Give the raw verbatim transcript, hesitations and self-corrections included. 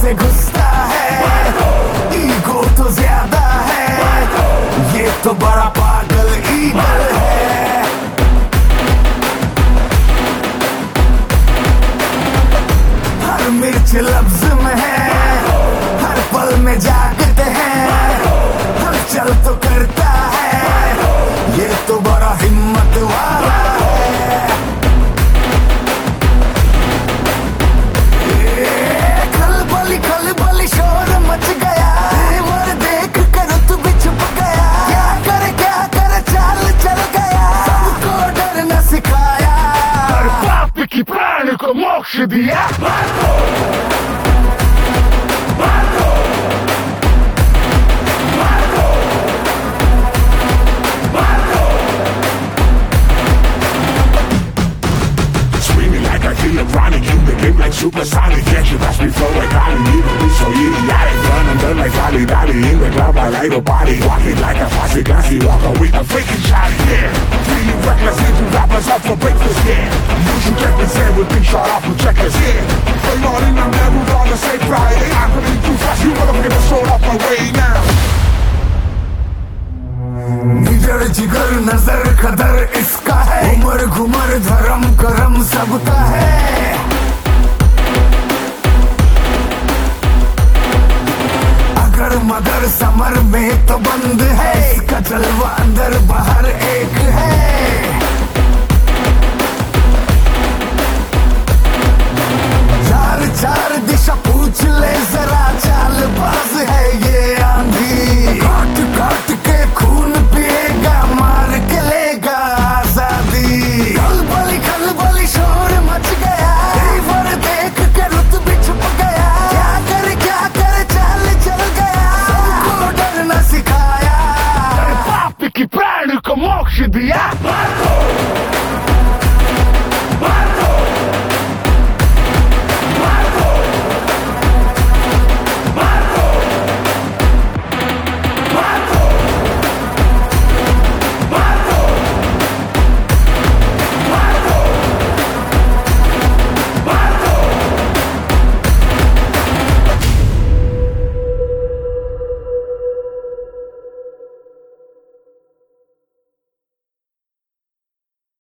से घुसता है, ईगो तो ज्यादा है, ये तो बड़ा पागल ईगल है। हर मिर्च लफ्ज में है, हर पल में जागते हैं, हर चल तो करता है, ये तो बड़ा हिम्मत वाला है। खलबली खलबली शोर मच गया, तेवर देख कर तू भी छुप गया, क्या करे क्या करे चाल चल गया, सबको डरना सिखाया, हर पाप की प्राण को मोक्ष दिया। Ironic, you the game like supersonic. Can't you watch me flow like Holly? You don't be so idiotic. Run and done like Holly Dolly. In the club, I like a body. Walking like a posse, glassy walker with a freaking shot, yeah. Feeling reckless, hitting rappers up for breakfast, yeah. Usual checkers here with big shot off with checkers, yeah. Play on in, I'm never gonna say Friday. I'm gonna too fast, you motherfucker sold off my way now. निडर जिगर नजर कदर इसका है, उमर घुमर धर्म करम सबका है। अगर मगर समर में तो बंद है, इसका जलवा अंदर बाहर एक है। चार चार दिशा पूछ ले